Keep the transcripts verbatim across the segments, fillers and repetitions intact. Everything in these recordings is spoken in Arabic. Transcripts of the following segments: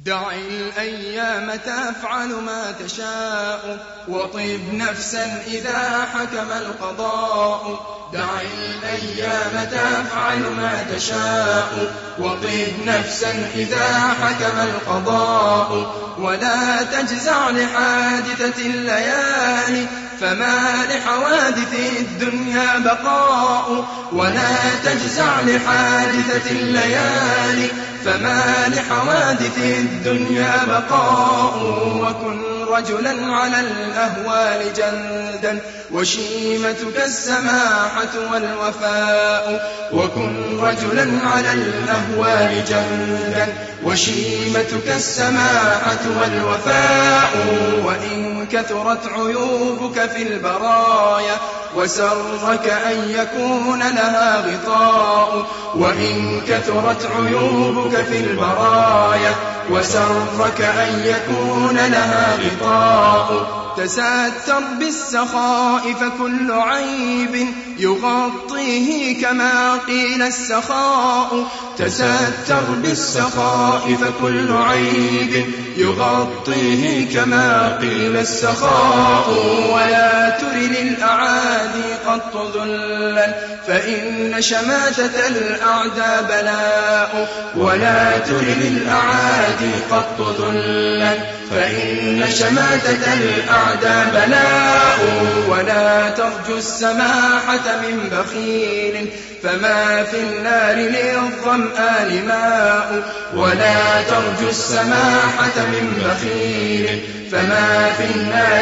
دع الأيام تفعل ما تشاء وطب نفسا إذا حكم القضاء. دع الأيام تفعل ما تشاء وطب نفسا إذا حكم القضاء. ولا تجزع لحادثة الليالي فما لحوادث الدنيا بقاء. ولا تجزع لحادثة الليالي فما لحوادث الدنيا بقاء. وكن رجلا على الأهوال جلدا وشيمتك السماحة والوفاء. وكن رجلا على الأهوال جلدا وشيمتك السماحة والوفاء. وإن كثرت عيوبك في البرايا وسرك أن يكون لها غطاء. وإن كثرت عيوبك في البرايا وسرك أن يكون لها غطاء. تستر بالسخاء فكل عيب يغطيه كما قيل السخاء. تستر بالسخاء فكل عيب يغطيه كما قيل السخاء. ولا تر للأعادي قط ذلا فإن شماتة الأعداء بلاء. ولا تر للأعادي قط ذلا فإن شماتة الأعداء بلاء. ولا ترجو السماحة من بخيل فما في النار للظمآن ماء. ولا ترجو السماحة من بخيل فما في النار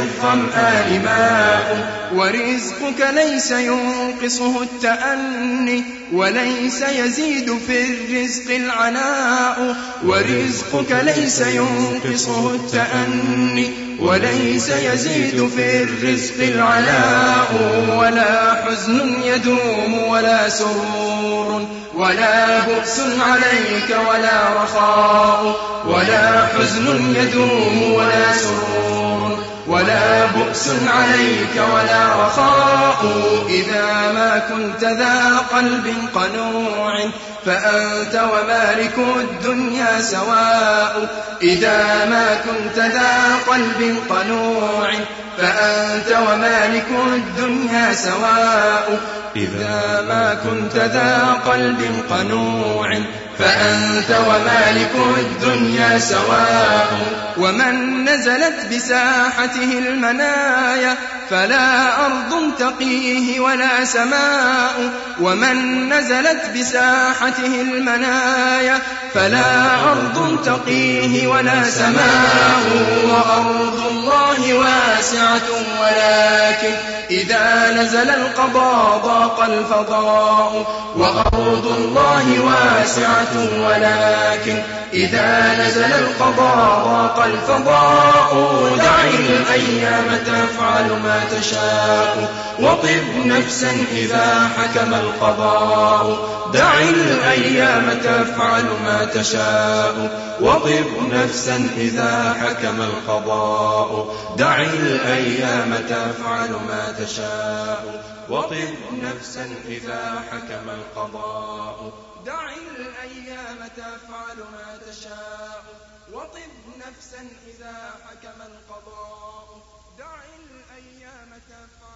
للظمآن ماء. ورزقك ليس ينقصه التأني وليس يزيد في الرزق العناء. ورزقك ليس ينقصه التأني وليس يزيد في الرزق العناء. ولا حزن يدوم ولا سرور ولا بؤس عليك ولا رخاء. ولا حزن يدوم ولا سرور ولا بؤس عليك ولا رخاء. إذا ما كنت ذا قلب قنوع فأنت ومالك الدنيا سواء. إذا ما كنت ذا قلب قنوع فأنت ومالك الدنيا سواء. إذا ما كنت ذا قلب قنوع فأنت ومالك الدنيا سواء. ومن نزلت بساحته المنايا فلا أرض تقيه ولا سماء. ومن نزلت بساحته المنايا فلا أرض تقيه ولا سماء. وأرض الله واسعة ولكن إذا نزل القضاء ضاق الفضاء. وأرض الله واسعة ولكن إذا نزل القضاء ضاق الفضاء. دع الأيام تفعل ما تشاء وطب نفسا إذا حكم القضاء. دع الأيام تفعل ما تشاء وطب نفسا إذا حكم القضاء. دع الأيام تفعل ما تشاء وطب نفسا إذا حكم القضاء. دع الأيام تفعل ما تشاء وطب نفسا إذا حكم القضاء. دع الأيام تفعل